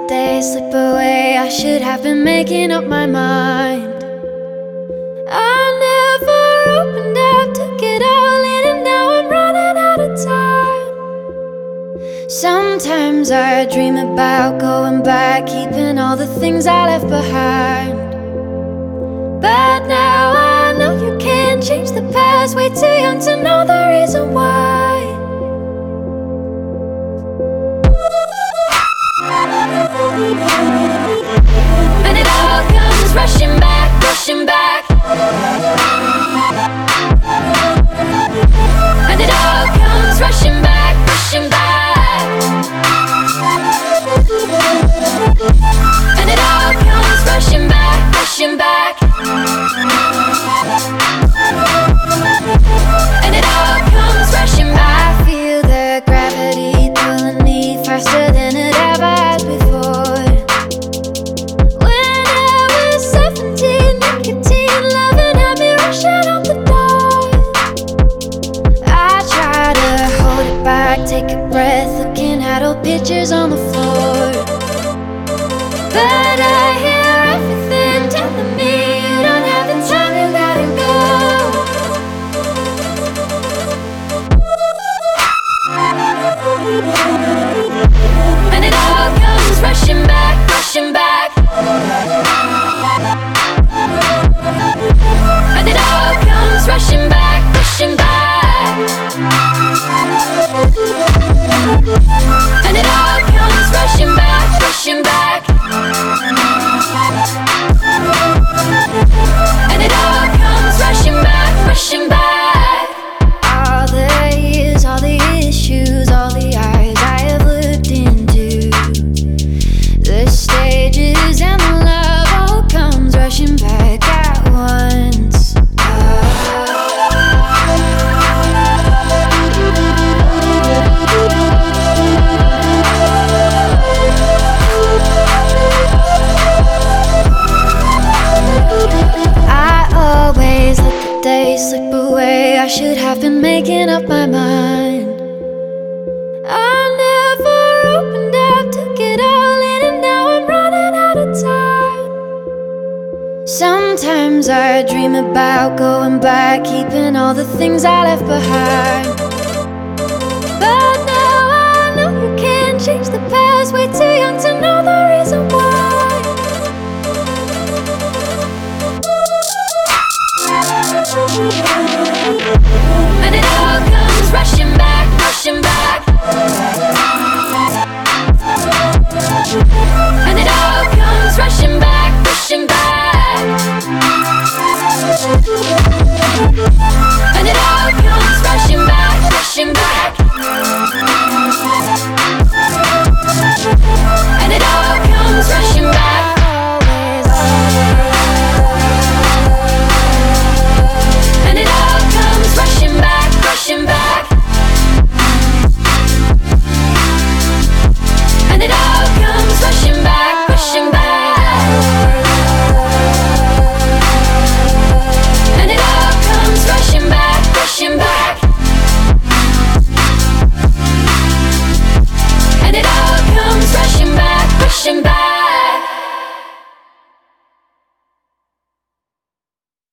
days slip away. I should have been making up my mind. I never opened up, took it all in, and now I'm running out of time. Sometimes I dream about going back, keeping all the things I left behind. But now I know you can't change the past. Way too young to know the reason why. And it all comes rushing back, rushing back. And it all comes rushing back, rushing back. And it all comes rushing back, rushing back. And it all comes rushing back. I feel the gravity pulling me faster than it ever has before. When I was 17, nicotine loving had me rushing out the door. I try to hold it back, take a breath, looking at old pictures on the floor. But I hear everything telling me you don't have the time, you gotta go. And it all comes rushing back, rushing back. And it all comes rushing back, rushing back. And it all comes rushing back, rushing back. And it all comes rushing back, rushing back. All the years, all the issues, all the eyes I have looked into, the stages and the love all comes rushing back at once. I always let the days slip away. I should have been making up my mind. I never opened up, took it all in, and now I'm running out of time. Sometimes I dream about going back, keeping all the things I left behind. But now I know you can't change the past. Way too young to know the reason why. And it all comes rushing back, rushing back. And it all comes rushing back, rushing back. And it all comes rushing back, rushing back. And it all comes rushing back.